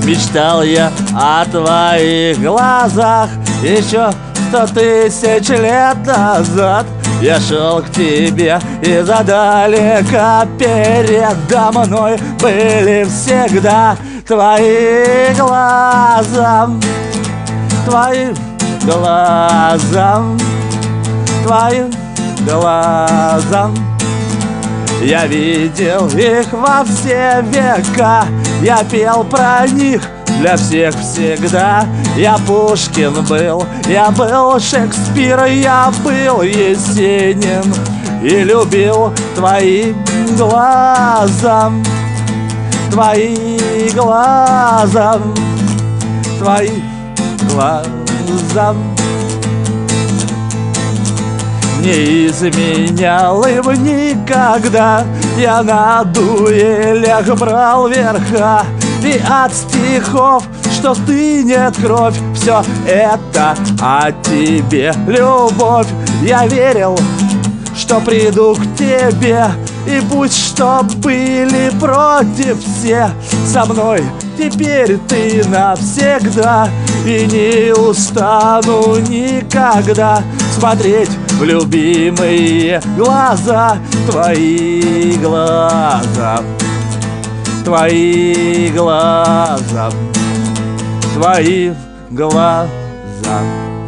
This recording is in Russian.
Мечтал я о твоих глазах еще 100 тысяч лет назад. Я шел к тебе издалека, передо мной были всегда твои глаза, твои глаза, твои глаза. Я видел их во все века, я пел про них для всех всегда. Я Пушкин был, я был Шекспир, я был Есенин и любил твои глаза, твои глаза, твои глаза. Не изменял им никогда, я на дуэлях брал верха. И от стихов, что стынет кровь, все это о тебе, любовь. Я верил, что приду к тебе, и пусть что были против все, со мной теперь ты навсегда. И не устану никогда смотреть в любимые глаза, твои глаза, твои глаза, твои глаза.